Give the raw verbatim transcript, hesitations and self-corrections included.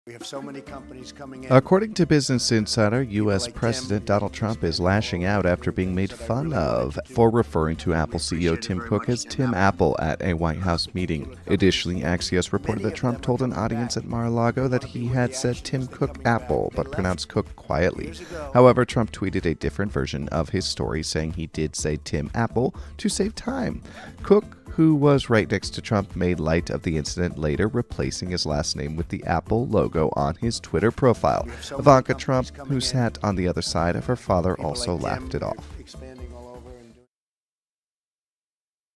We have so many companies coming in. According to Business Insider, U S President Donald Trump is lashing out after being made fun of for referring to Apple C E O Tim Cook as Tim Apple at a White House meeting. Additionally, Axios reported that Trump told an audience at Mar-a-Lago that he had said Tim Cook Apple, but pronounced Cook quietly. However, Trump tweeted a different version of his story, saying he did say Tim Apple to save time. Cook, who was right next to Trump, made light of the incident, later replacing his last name with the Apple logo on his Twitter profile. Ivanka Trump, who sat on the other side of her father, also laughed it off.